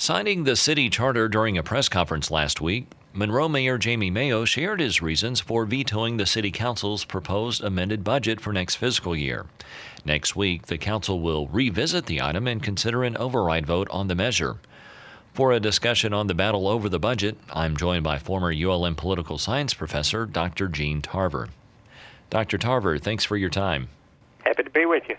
Signing the city charter during a press conference last week, Monroe Mayor Jamie Mayo shared his reasons for vetoing the city council's proposed amended budget for next fiscal year. Next week, the council will revisit the item and consider an override vote on the measure. For a discussion on the battle over the budget, I'm joined by former ULM political science professor Dr. Gene Tarver. Dr. Tarver, thanks for your time. Happy to be with you.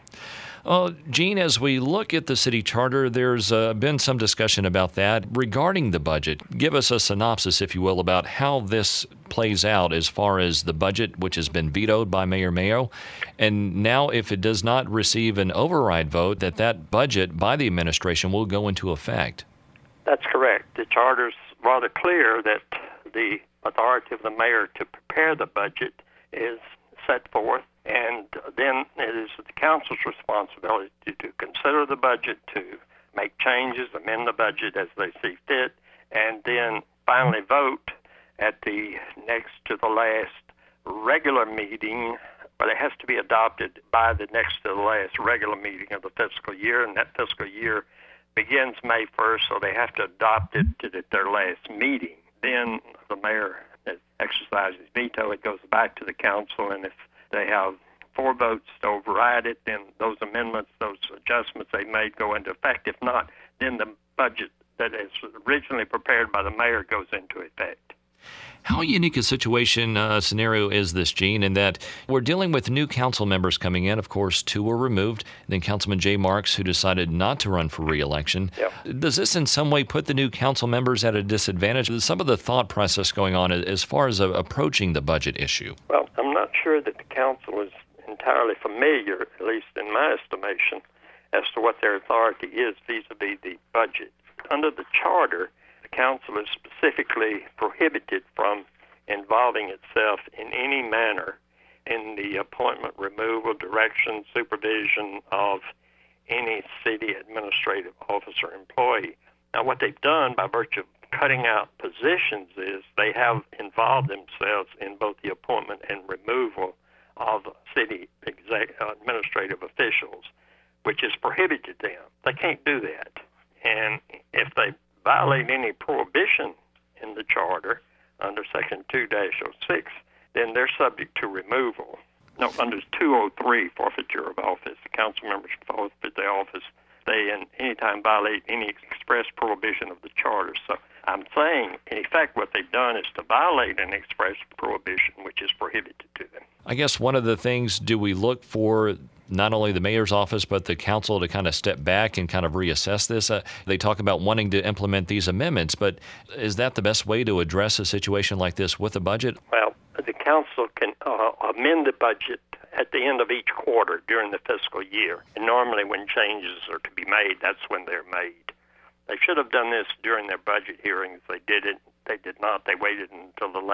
Gene, as we look at the city charter, there's been some discussion about that. Regarding the budget, give us a synopsis, if you will, about how this plays out as far as the budget, which has been vetoed by Mayor Mayo. And now, if it does not receive an override vote, that budget by the administration will go into effect. That's correct. The charter's rather clear that the authority of the mayor to prepare the budget is set forth, and then it is the council's responsibility to consider the budget, to make changes, amend the budget as they see fit, and then finally vote at the next to the last regular meeting, but it has to be adopted by the next to the last regular meeting of the fiscal year, and that fiscal year begins May 1st, so they have to adopt it at their last meeting. Then the mayor exercises veto. It goes back to the council, and if they have 4 votes to override it, then those amendments, those adjustments they made go into effect. If not, then the budget that is originally prepared by the mayor goes into effect. How unique a scenario is this, Gene, in that we're dealing with new council members coming in. Of course, 2 were removed. Then Councilman Jay Marks, who decided not to run for re-election. Yep. Does this in some way put the new council members at a disadvantage? Some of the thought process going on as far as approaching the budget issue? Well, I'm not sure that the council is entirely familiar, at least in my estimation, as to what their authority is vis-a-vis the budget. Under the charter, the council is specifically prohibited from involving itself in any manner in the appointment, removal, direction, supervision of any city administrative officer employee. Now, what they've done by virtue of cutting out positions is they have involved themselves in both the appointment and removal of city administrative officials, which is prohibited them. They can't do that. And if they violate any prohibition in the charter under Section 2-06, then they're subject to removal. No, under 203, forfeiture of office. The council members forfeit their office. They, in any time, violate any express prohibition of the charter. So I'm saying, in effect, what they've done is to violate an express prohibition, which is prohibited to them. I guess one of the things, do we look for not only the mayor's office, but the council to kind of step back and kind of reassess this? They talk about wanting to implement these amendments, but is that the best way to address a situation like this with a budget? Well, the council can amend the budget at the end of each quarter during the fiscal year. And normally when changes are to be made, that's when they're made. They should have done this during their budget hearings. They did it. They did not. They waited until the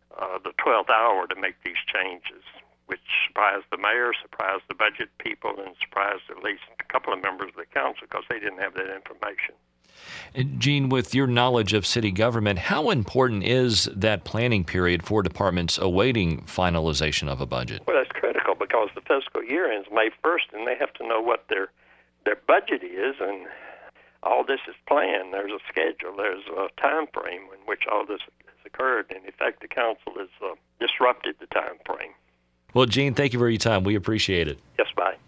12th hour to make these changes, which surprised the mayor, surprised the budget people, and surprised at least a couple of members of the council because they didn't have that information. Gene, with your knowledge of city government, how important is that planning period for departments awaiting finalization of a budget? Well, that's critical because the fiscal year ends May 1st, and they have to know what their budget is, and all this is planned. There's a schedule. There's a time frame in which all this has occurred. And in fact, the council has disrupted the time frame. Well, Gene, thank you for your time. We appreciate it. Yes, bye.